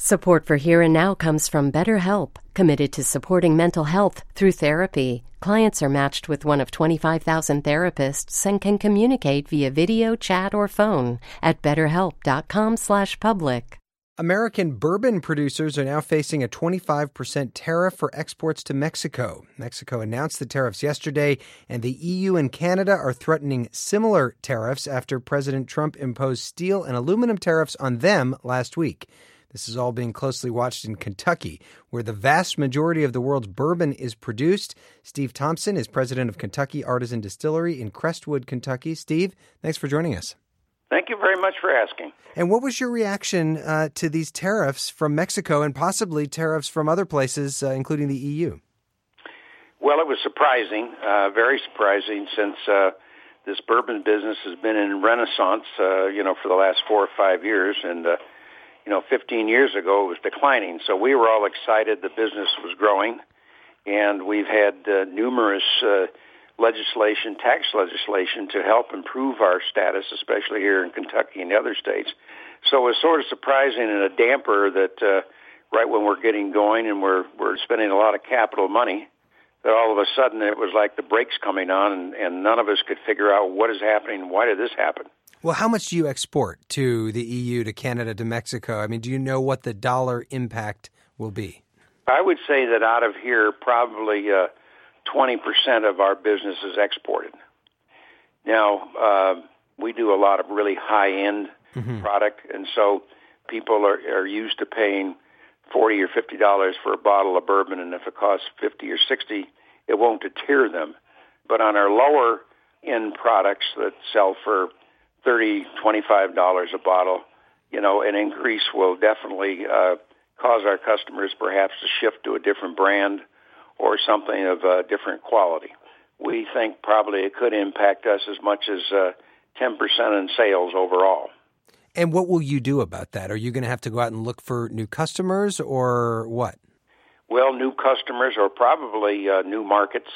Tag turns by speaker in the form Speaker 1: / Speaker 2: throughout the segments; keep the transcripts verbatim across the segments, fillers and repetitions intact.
Speaker 1: Support for Here and Now comes from BetterHelp, committed to supporting mental health through therapy. Clients are matched with one of twenty-five thousand therapists and can communicate via video, chat, or phone at betterhelp.com slash public.
Speaker 2: American bourbon producers are now facing a twenty-five percent tariff for exports to Mexico. Mexico announced the tariffs yesterday, and the E U and Canada are threatening similar tariffs after President Trump imposed steel and aluminum tariffs on them last week. This is all being closely watched in Kentucky, where the vast majority of the world's bourbon is produced. Steve Thompson is president of Kentucky Artisan Distillery in Crestwood, Kentucky. Steve, thanks for joining us.
Speaker 3: Thank you very much for asking.
Speaker 2: And what was your reaction uh, to these tariffs from Mexico and possibly tariffs from other places, uh, including the E U?
Speaker 3: Well, it was surprising, uh, very surprising, since uh, this bourbon business has been in renaissance, uh, you know, for the last four or five years, and uh, you know, fifteen years ago it was declining. So we were all excited the business was growing, and we've had uh, numerous uh, legislation, tax legislation, to help improve our status, especially here in Kentucky and the other states. So it was sort of surprising and a damper that uh, right when we're getting going and we're we're spending a lot of capital money, that all of a sudden it was like the brakes coming on, and, and none of us could figure out what is happening, why did this happen?
Speaker 2: Well, how much do you export to the E U, to Canada, to Mexico? I mean, do you know what the dollar impact will be?
Speaker 3: I would say that out of here, probably uh, twenty percent of our business is exported. Now, uh, we do a lot of really high-end mm-hmm. product, and so people are, are used to paying forty dollars or fifty dollars for a bottle of bourbon, and if it costs fifty dollars or sixty dollars, it won't deter them. But on our lower-end products that sell for thirty dollars, twenty-five dollars a bottle, you know, an increase will definitely uh, cause our customers perhaps to shift to a different brand or something of a different quality. We think probably it could impact us as much as uh, ten percent in sales overall.
Speaker 2: And what will you do about that? Are you going to have to go out and look for new customers or what?
Speaker 3: Well, new customers or probably uh, new markets.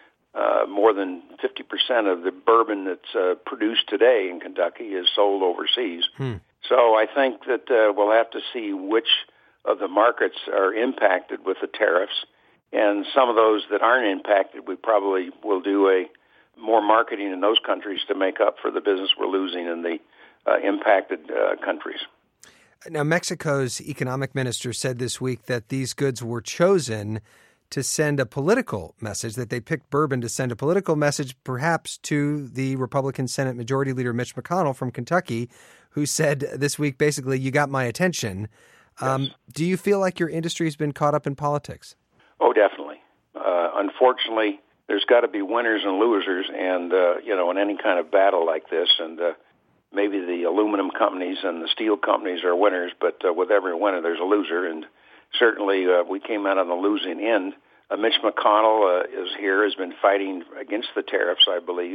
Speaker 3: Uh, more than fifty percent of the bourbon that's uh, produced today in Kentucky is sold overseas. Hmm. So I think that uh, we'll have to see which of the markets are impacted with the tariffs. And some of those that aren't impacted, we probably will do a more marketing in those countries to make up for the business we're losing in the uh, impacted uh, countries.
Speaker 2: Now, Mexico's economic minister said this week that these goods were chosen to send a political message, that they picked bourbon to send a political message perhaps to the Republican Senate Majority Leader Mitch McConnell from Kentucky, who said this week, basically, you got my attention. Um, yes. Do you feel like your industry has been caught up in politics?
Speaker 3: Oh, definitely. Uh, unfortunately, there's got to be winners and losers, and, uh, you know, in any kind of battle like this, and uh, maybe the aluminum companies and the steel companies are winners, but uh, with every winner, there's a loser, and certainly, uh, we came out on the losing end. Uh, Mitch McConnell uh, is here, has been fighting against the tariffs, I believe,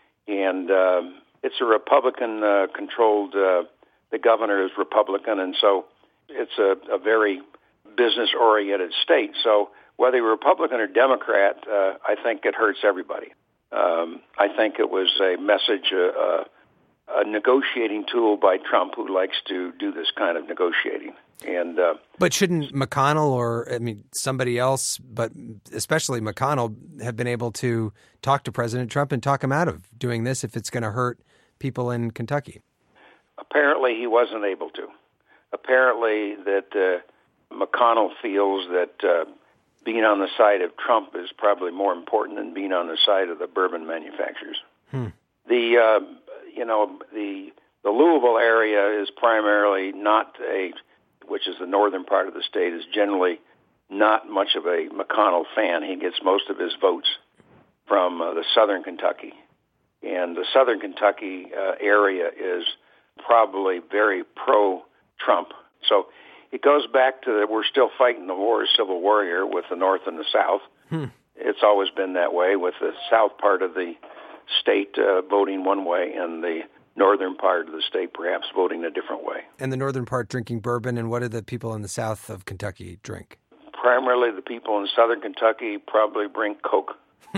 Speaker 3: and uh, it's a Republican-controlled, uh, uh, the governor is Republican, and so it's a, a very business-oriented state. So whether you're Republican or Democrat, uh, I think it hurts everybody. Um, I think it was a message, uh, uh, a negotiating tool by Trump, who likes to do this kind of negotiating. And uh,
Speaker 2: But shouldn't McConnell or, I mean, somebody else, but especially McConnell, have been able to talk to President Trump and talk him out of doing this if it's going to hurt people in Kentucky?
Speaker 3: Apparently he wasn't able to. Apparently that uh, McConnell feels that uh, being on the side of Trump is probably more important than being on the side of the bourbon manufacturers. Hmm. The, uh, you know, the the Louisville area is primarily not a, which is the northern part of the state, is generally not much of a McConnell fan. He gets most of his votes from uh, the southern Kentucky. And the southern Kentucky uh, area is probably very pro-Trump. So it goes back to that we're still fighting the war, Civil War here, with the North and the South. Hmm. It's always been that way, with the south part of the state uh, voting one way and the northern part of the state perhaps voting a different way.
Speaker 2: And the northern part drinking bourbon, and what do the people in the south of Kentucky drink?
Speaker 3: Primarily the people in southern Kentucky probably drink Coke.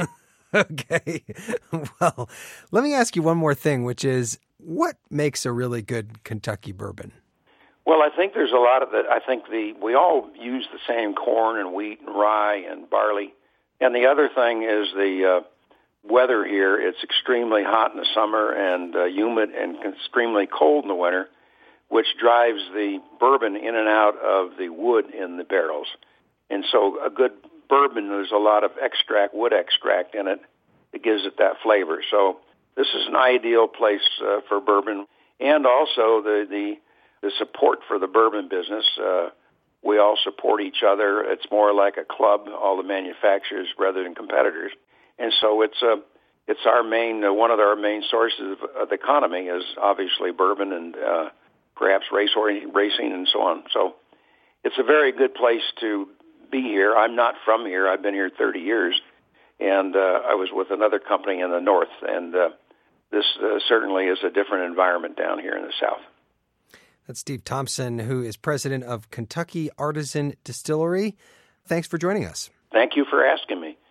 Speaker 2: Okay. Well, let me ask you one more thing, which is, what makes a really good Kentucky bourbon?
Speaker 3: Well, I think there's a lot of that. I think the we all use the same corn and wheat and rye and barley. And the other thing is the uh, weather here. It's extremely hot in the summer and uh, humid and extremely cold in the winter, which drives the bourbon in and out of the wood in the barrels. And so a good bourbon, there's a lot of extract, wood extract in it that gives it that flavor. So this is an ideal place uh, for bourbon. And also the, the, the support for the bourbon business. Uh, we all support each other. It's more like a club, all the manufacturers rather than competitors. And so it's uh, it's our main, uh, one of our main sources of, of the economy is obviously bourbon and uh, perhaps race or racing and so on. So it's a very good place to be here. I'm not from here. I've been here thirty years, and uh, I was with another company in the north, and uh, this uh, certainly is a different environment down here in the south.
Speaker 2: That's Steve Thompson, who is president of Kentucky Artisan Distillery. Thanks for joining us.
Speaker 3: Thank you for asking me.